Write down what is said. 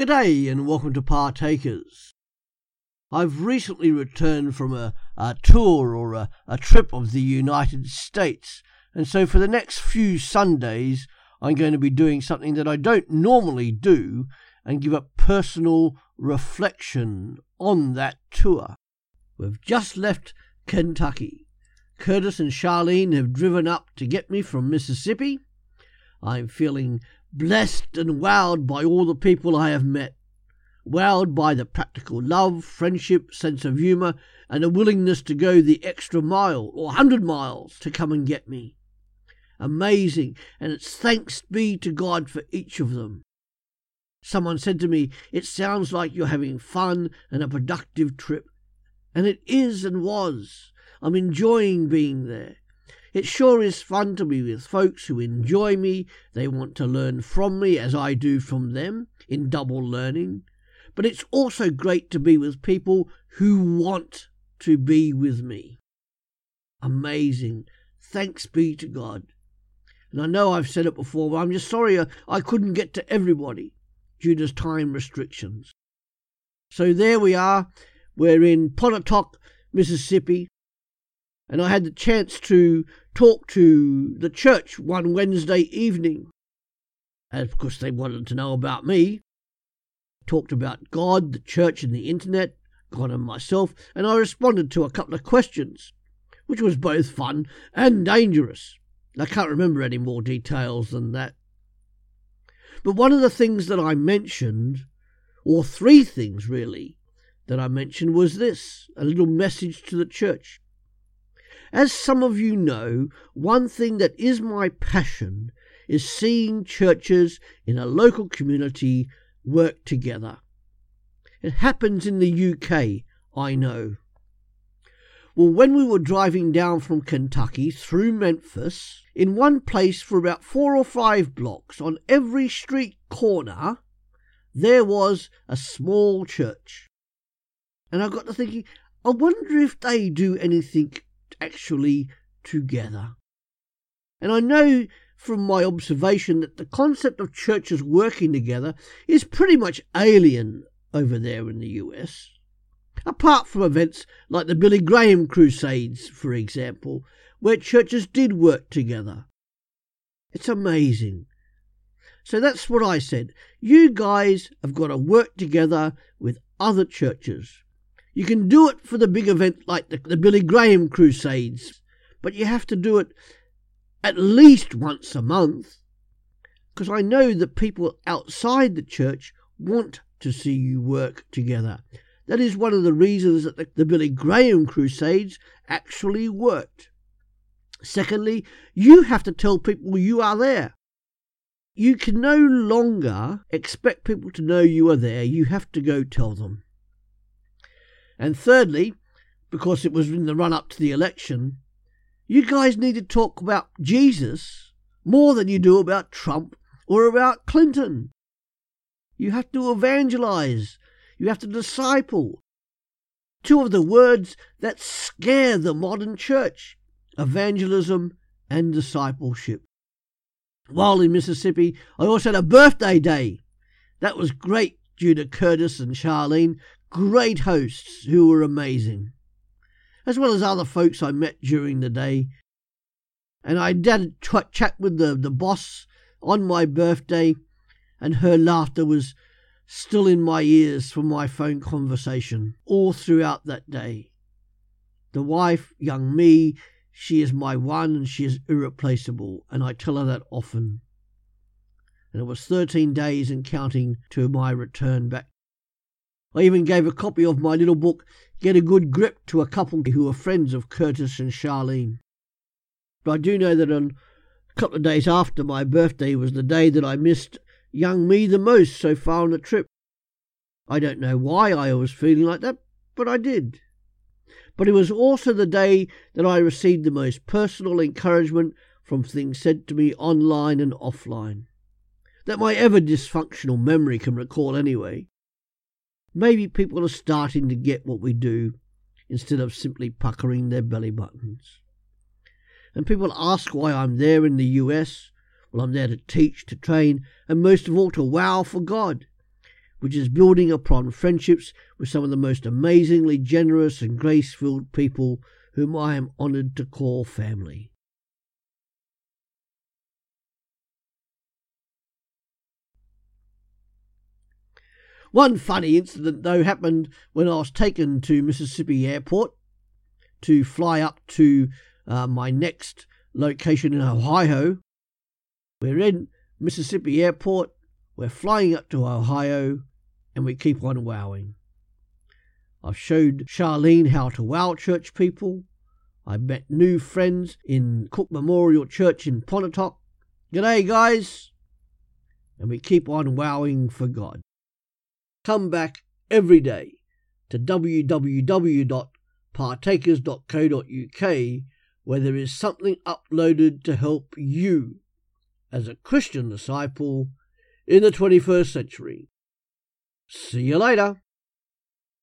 G'day and welcome to Partakers. I've recently returned from a tour or a trip of the United States, and so for the next few Sundays I'm going to be doing something that I don't normally do and give a personal reflection on that tour. We've just left Kentucky. Curtis and Charlene have driven up to get me from Mississippi. I'm feeling blessed and wowed by all the people I have met, wowed by the practical love, friendship, sense of humour, and a willingness to go the extra mile or 100 miles to come and get me. Amazing, and it's thanks be to God for each of them. Someone said to me, "It sounds like you're having fun and a productive trip." And it is and was. I'm enjoying being there. It sure is fun to be with folks who enjoy me. They want to learn from me as I do from them, in double learning. But it's also great to be with people who want to be with me. Amazing. Thanks be to God. And I know I've said it before, but I'm just sorry I couldn't get to everybody due to time restrictions. So there we are. We're in Pontotoc, Mississippi. And I had the chance to talk to the church one Wednesday evening. And of course they wanted to know about me. Talked about God, the church and the internet, God and myself, and I responded to a couple of questions, which was both fun and dangerous. I can't remember any more details than that. But one of the things that I mentioned, or three things really, that I mentioned was this, a little message to the church. As some of you know, one thing that is my passion is seeing churches in a local community work together. It happens in the UK, I know. Well, when we were driving down from Kentucky through Memphis, in one place for about 4 or 5 blocks, on every street corner, there was a small church. And I got to thinking, I wonder if they do anything actually together. And I know from my observation that the concept of churches working together is pretty much alien over there in the US. Apart from events like the Billy Graham Crusades, for example, where churches did work together. It's amazing. So that's what I said. You guys have got to work together with other churches. You can do it for the big event like the Billy Graham Crusades, but you have to do it at least once a month, because I know that people outside the church want to see you work together. That is one of the reasons that the Billy Graham Crusades actually worked. Secondly, you have to tell people you are there. You can no longer expect people to know you are there. You have to go tell them. And thirdly, because it was in the run-up to the election, you guys need to talk about Jesus more than you do about Trump or about Clinton. You have to evangelize. You have to disciple. Two of the words that scare the modern church: evangelism and discipleship. While in Mississippi, I also had a birthday day. That was great due to Curtis and Charlene, great hosts who were amazing, as well as other folks I met during the day. And I had a chat with the boss on my birthday, and her laughter was still in my ears from my phone conversation all throughout that day. The wife, young me, she is my one and she is irreplaceable, and I tell her that often. And it was 13 days and counting to my return back. I even gave a copy of my little book, Get a Good Grip, to a couple who were friends of Curtis and Charlene. But I do know that on a couple of days after my birthday was the day that I missed young me the most so far on the trip. I don't know why I was feeling like that, but I did. But it was also the day that I received the most personal encouragement from things said to me online and offline, that my ever-dysfunctional memory can recall anyway. Maybe people are starting to get what we do instead of simply puckering their belly buttons. And people ask why I'm there in the US. Well, I'm there to teach, to train, and most of all to wow for God. which is building upon friendships with some of the most amazingly generous and grace-filled people whom I am honoured to call family. One funny incident, though, happened when I was taken to Mississippi Airport to fly up to my next location in Ohio. We're in Mississippi Airport, we're flying up to Ohio, and we keep on wowing. I've showed Charlene how to wow church people. I met new friends in Cook Memorial Church in Pontotoc. G'day, guys! And we keep on wowing for God. Come back every day to www.partakers.co.uk, where there is something uploaded to help you as a Christian disciple in the 21st century. See you later.